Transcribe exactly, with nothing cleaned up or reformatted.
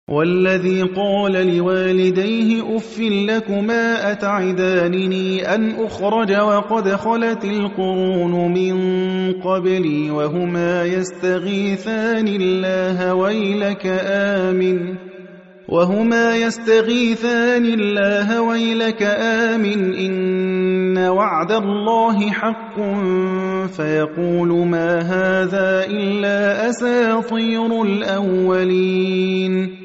وَالَّذِي قَالَ لِوَالِدَيْهِ أُفٍّ لَّكُمَا أَتَعِدَانِنِي أَنْ أُخْرَجَ وَقَدْ خَلَتِ الْقُرُونُ مِن قَبْلِي وَهُمَا يَسْتَغِيثَانِ اللَّهَ وَيْلَكَ آمِنْ وهما يستغيثان الله ويلك آمن إن وعد الله حق فيقول ما هذا إلا أساطير الأولين